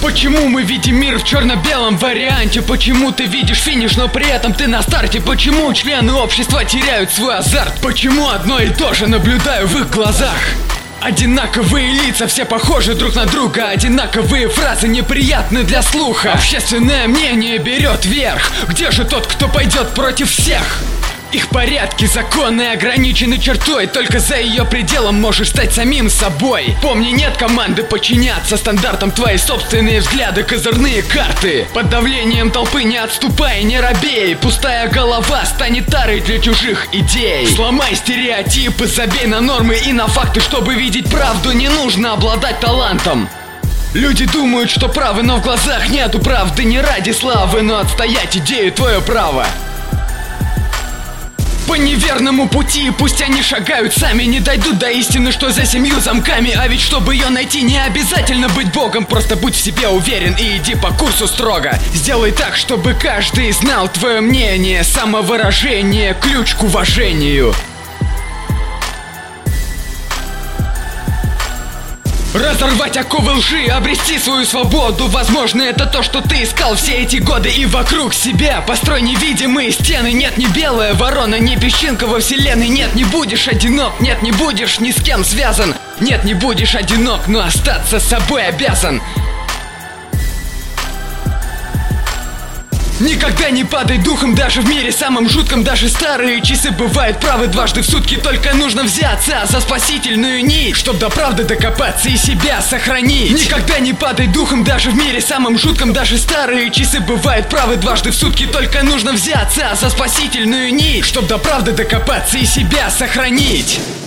Почему мы видим мир в черно-белом варианте? Почему ты видишь финиш, но при этом ты на старте? Почему члены общества теряют свой азарт? Почему одно и то же наблюдаю в их глазах? Одинаковые лица, все похожи друг на друга. Одинаковые фразы неприятны для слуха. Общественное мнение берет верх. Где же тот, кто пойдет против всех? Их порядки, законы ограничены чертой. Только за ее пределом можешь стать самим собой. Помни, нет команды подчиняться стандартам. Твои собственные взгляды, козырные карты. Под давлением толпы не отступай, не робей. Пустая голова станет тарой для чужих идей. Сломай стереотипы, забей на нормы и на факты. Чтобы видеть правду, не нужно обладать талантом. Люди думают, что правы, но в глазах нету правды. Не ради славы, но отстоять идею твое право. По неверному пути, пусть они шагают сами, не дойдут до истины, что за 7 замками. А ведь чтобы ее найти, не обязательно быть богом. Просто будь в себе уверен и иди по курсу строго. Сделай так, чтобы каждый знал твое мнение. Самовыражение – ключ к уважению. Разорвать оковы лжи, обрести свою свободу. Возможно, это то, что ты искал все эти годы. И вокруг себя построй невидимые стены. Нет, не белая ворона, не песчинка во вселенной. Нет, не будешь одинок, нет, не будешь ни с кем связан. Нет, не будешь одинок, но остаться собой обязан. Никогда не падай духом, даже в мире самом жутком. Даже старые часы бывают правы дважды в сутки. Только нужно взяться за спасительную нить, чтоб до правды докопаться и себя сохранить. Никогда не падай духом, даже в мире самом жутком. Даже старые часы бывают правы дважды в сутки. Только нужно взяться за спасительную нить, чтоб до правды докопаться и себя сохранить.